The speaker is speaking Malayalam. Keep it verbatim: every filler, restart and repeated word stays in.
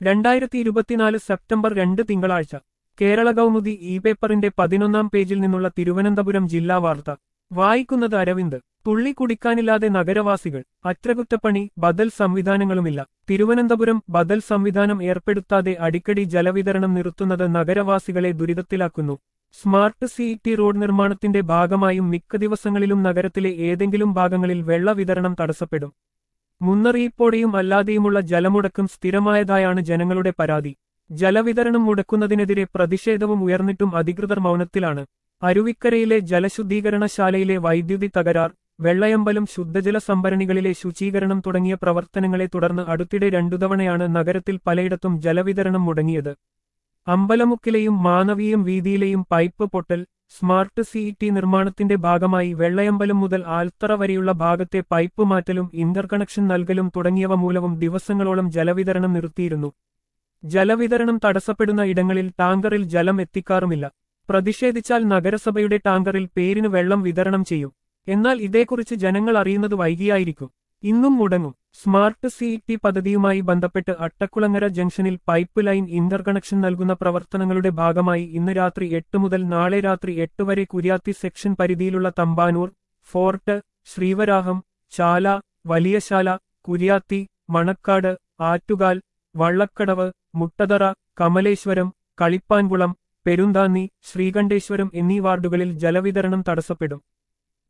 രണ്ടായിരത്തി ഇരുപത്തിനാല് സെപ്റ്റംബർ രണ്ട് തിങ്കളാഴ്ച കേരള കൗമുദി ഇ പേപ്പറിന്റെ പതിനൊന്നാം പേജിൽ നിന്നുള്ള തിരുവനന്തപുരം ജില്ലാ വാർത്ത വായിക്കുന്നത് അരവിന്ദ്. തുള്ളി കുടിക്കാനില്ലാതെ നഗരവാസികൾ. അറ്റകുറ്റപ്പണി, ബദൽ സംവിധാനങ്ങളുമില്ല. തിരുവനന്തപുരം ബദൽ സംവിധാനം ഏർപ്പെടുത്താതെ അടിക്കടി ജലവിതരണം നിർത്തുന്നത് നഗരവാസികളെ ദുരിതത്തിലാക്കുന്നു. സ്മാർട്ട് സിറ്റി റോഡ് നിർമ്മാണത്തിന്റെ ഭാഗമായും മിക്ക ദിവസങ്ങളിലും നഗരത്തിലെ ഏതെങ്കിലും ഭാഗങ്ങളിൽ വെള്ള വിതരണം തടസ്സപ്പെടും. മുന്നറിയിപ്പോടെയും അല്ലാതെയുമുള്ള ജലമുടക്കം സ്ഥിരമായതായാണ് ജനങ്ങളുടെ പരാതി. ജലവിതരണം മുടക്കുന്നതിനെതിരെ പ്രതിഷേധവും ഉയർന്നിട്ടും അധികൃതർ മൗനത്തിലാണ്. അരുവിക്കരയിലെ ജലശുദ്ധീകരണശാലയിലെ വൈദ്യുതി തകരാർ, വെള്ളയമ്പലം ശുദ്ധജല സംഭരണികളിലെ ശുചീകരണം തുടങ്ങിയ പ്രവർത്തനങ്ങളെ തുടർന്ന് അടുത്തിടെ രണ്ടുതവണയാണ് നഗരത്തിൽ പലയിടത്തും ജലവിതരണം മുടങ്ങിയത്. അമ്പലമുക്കിലെയും മാനവീയം വീതിയിലെയും പൈപ്പ് പൊട്ടൽ, സ്മാർട്ട് സിറ്റി നിർമ്മാണത്തിന്റെ ഭാഗമായി വെള്ളയമ്പലം മുതൽ ആൽത്തറ വരെയുള്ള ഭാഗത്തെ പൈപ്പ് മാറ്റലും ഇന്റർകണക്ഷൻ നൽകലും തുടങ്ങിയവ മൂലവും ദിവസങ്ങളോളം ജലവിതരണം നിർത്തിയിരുന്നു. ജലവിതരണം തടസ്സപ്പെടുന്ന ഇടങ്ങളിൽ ടാങ്കറിൽ ജലം എത്തിക്കാറുമില്ല. പ്രതിഷേധിച്ചാൽ നഗരസഭയുടെ ടാങ്കറിൽ പേരിന് വെള്ളം വിതരണം ചെയ്യും. എന്നാൽ ഇതേക്കുറിച്ച് ജനങ്ങൾ അറിയുന്നത് വൈകിയായിരിക്കും. ഇന്നും മുടങ്ങും. സ്മാർട്ട് സിറ്റി പദ്ധതിയുമായി ബന്ധപ്പെട്ട് അട്ടക്കുളങ്ങര ജംഗ്ഷനിൽ പൈപ്പ് ലൈൻ ഇന്റർകണക്ഷൻ നൽകുന്ന പ്രവർത്തനങ്ങളുടെ ഭാഗമായി ഇന്ന് രാത്രി എട്ട് മുതൽ നാളെ രാത്രി എട്ട് വരെ കുര്യാത്തി സെക്ഷൻ പരിധിയിലുള്ള തമ്പാനൂർ, ഫോർട്ട്, ശ്രീവരാഹം, ചാല, വലിയശാല, കുര്യാത്തി, മണക്കാട്, ആറ്റുകാൽ, വള്ളക്കടവ്, മുട്ടതറ, കമലേശ്വരം, കളിപ്പാൻകുളം, പെരുന്താന്നി, ശ്രീകണ്ഠേശ്വരം എന്നീ വാർഡുകളിൽ ജലവിതരണം തടസ്സപ്പെടും.